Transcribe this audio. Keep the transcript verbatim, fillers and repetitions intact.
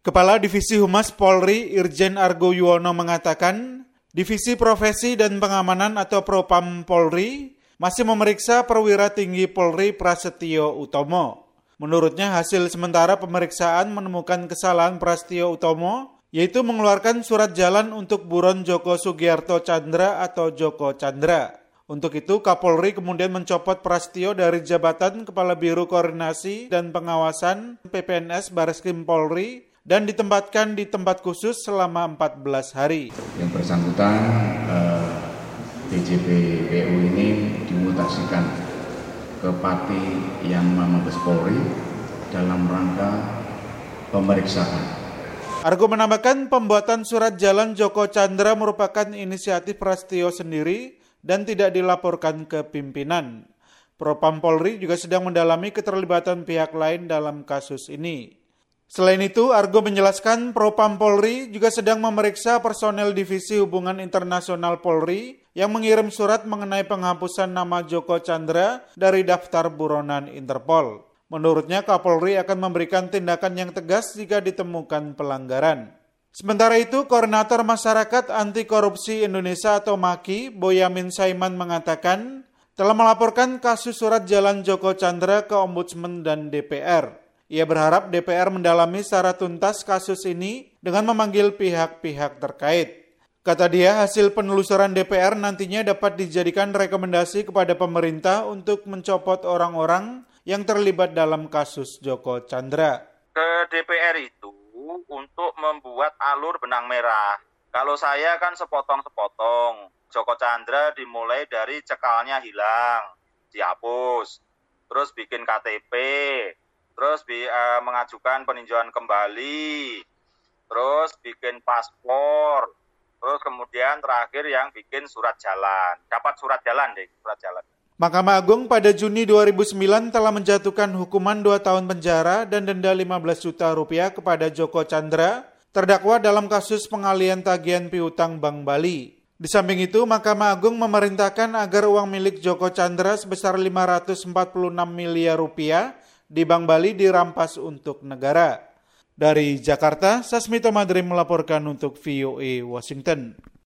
Kepala Divisi Humas Polri Irjen Argo Yuwono mengatakan, Divisi Profesi dan Pengamanan atau Propam Polri masih memeriksa perwira tinggi Polri Prasetyo Utomo. Menurutnya hasil sementara pemeriksaan menemukan kesalahan Prasetyo Utomo, yaitu mengeluarkan surat jalan untuk buron Joko Sugiarto Tjandra atau Joko Chandra. Untuk itu, Kapolri kemudian mencopot Prasetyo dari jabatan Kepala Biro Koordinasi dan Pengawasan P P N S Bareskrim Polri dan ditempatkan di tempat khusus selama empat belas hari. Yang bersangkutan eh, D J P P U ini dimutasikan ke Pati yang Mabes Polri dalam rangka pemeriksaan. Argo menambahkan pembuatan surat jalan Joko Chandra merupakan inisiatif Prasetyo sendiri dan tidak dilaporkan ke pimpinan. Propam Polri juga sedang mendalami keterlibatan pihak lain dalam kasus ini. Selain itu, Argo menjelaskan Propam Polri juga sedang memeriksa personel Divisi Hubungan Internasional Polri yang mengirim surat mengenai penghapusan nama Joko Chandra dari daftar buronan Interpol. Menurutnya, Kapolri akan memberikan tindakan yang tegas jika ditemukan pelanggaran. Sementara itu, Koordinator Masyarakat Anti Korupsi Indonesia atau MAKI, Boyamin Saiman mengatakan telah melaporkan kasus surat jalan Joko Chandra ke Ombudsman dan D P R. Ia berharap D P R mendalami secara tuntas kasus ini dengan memanggil pihak-pihak terkait. Kata dia, hasil penelusuran D P R nantinya dapat dijadikan rekomendasi kepada pemerintah untuk mencopot orang-orang yang terlibat dalam kasus Joko Chandra. Ke D P R itu untuk membuat alur benang merah. Kalau saya kan sepotong-sepotong. Joko Chandra dimulai dari cekalnya hilang, dihapus, terus bikin K T P, terus bi, uh, mengajukan peninjauan kembali, terus bikin paspor, terus kemudian terakhir yang bikin surat jalan. Dapat surat jalan deh, surat jalan. Mahkamah Agung pada Juni dua ribu sembilan telah menjatuhkan hukuman dua tahun penjara dan denda lima belas juta rupiah kepada Joko Chandra, terdakwa dalam kasus pengalian tagihan piutang Bank Bali. Di samping itu, Mahkamah Agung memerintahkan agar uang milik Joko Chandra sebesar lima ratus empat puluh enam miliar rupiah di Bank Bali dirampas untuk negara. Dari Jakarta, Sasmito Madrim melaporkan untuk V O A Washington.